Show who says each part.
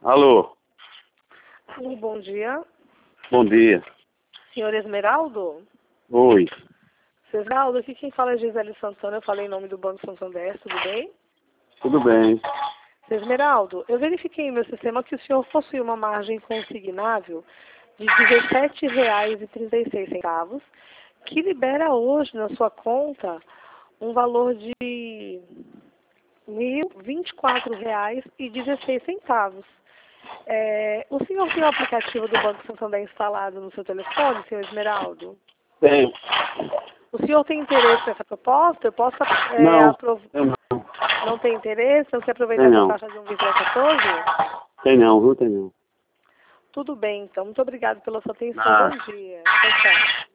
Speaker 1: Alô,
Speaker 2: Alô, bom dia.
Speaker 1: bom dia.
Speaker 2: Senhor Esmeraldo?
Speaker 1: Oi.
Speaker 2: Senhor Esmeraldo, aqui quem fala é Gisele Santana, eu falei em nome do Banco Santander, tudo bem?
Speaker 1: Tudo bem.
Speaker 2: Senhor Esmeraldo, eu verifiquei em meu sistema que o senhor possui uma margem consignável de R$ 17,36, que libera hoje na sua conta um valor de R$ 1.024,16. O senhor tem o aplicativo do Banco Santander instalado no seu telefone, senhor Esmeraldo?
Speaker 1: Tenho.
Speaker 2: O senhor tem interesse nessa proposta? Eu posso
Speaker 1: Não, eu não.
Speaker 2: Não tem interesse? Não quer aproveitar
Speaker 1: Tem
Speaker 2: essa
Speaker 1: não.
Speaker 2: taxa de 1,14?
Speaker 1: Tem não, viu? Tem não.
Speaker 2: Tudo bem, então. Muito obrigado pela sua atenção.
Speaker 1: Ah.
Speaker 2: Bom dia. Tchau, tchau.